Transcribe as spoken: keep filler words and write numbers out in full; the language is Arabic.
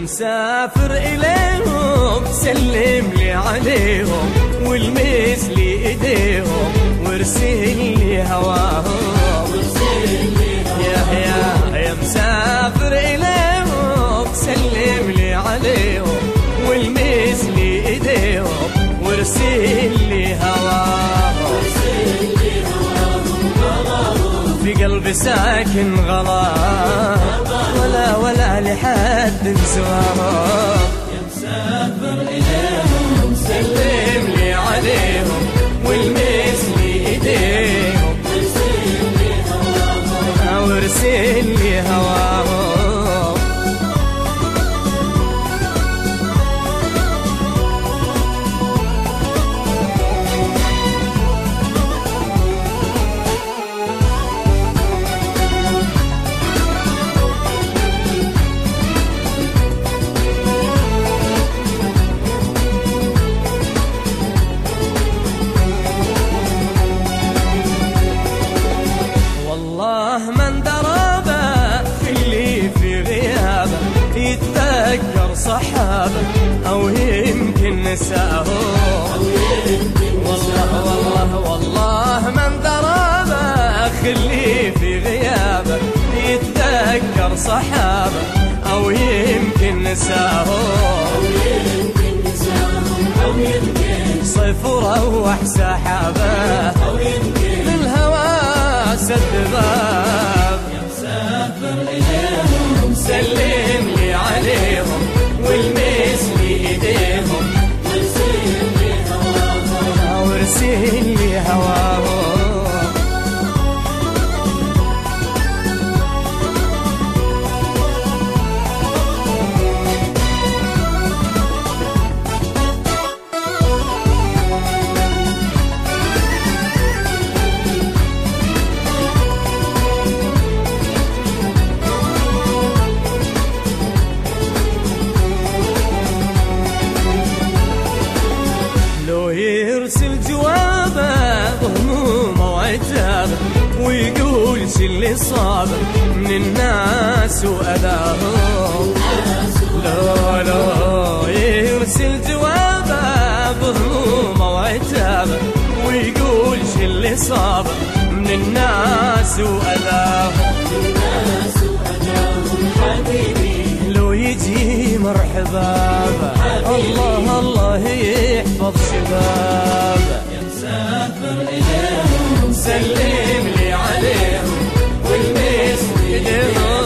مسافر إليهم سلم لي عليهم والمس لي إيديهم وارسل لي هواهم. يا يا يا مسافر إليهم سلم لي عليهم والمس لي إيديهم وارسل لي هواهم. في قلبي ساكن غرام ولا ولا لحد سواهم. يا مسافر إليهم سلم لي عليهم والمس لي إيديهم وارسل لي هواهم. من درابه في اللي في غيابه يتذكر صحابه أو يمكن نساه. والله والله والله من درابه في اللي في غيابه يتذكر صحابه أو يمكن نساه. صيف وروح سحابه للهوى سد باب. يا مسافر إليهم سلم لي عليهم والمس لي إيديهم وارسل لي هواهم. يرسل جوابه بهمومه وعتابه ويقول شي اللي صابه من الناس وأذاهم. لا لا يرسل جوابه بهمومه وعتابه ويقول شي اللي صابه من الناس وأذاهم. لو يجي مرحبا الله الله يحفظ شبابه. يا مسافر إليهم سلم لي عليهم والمس لي إيديهم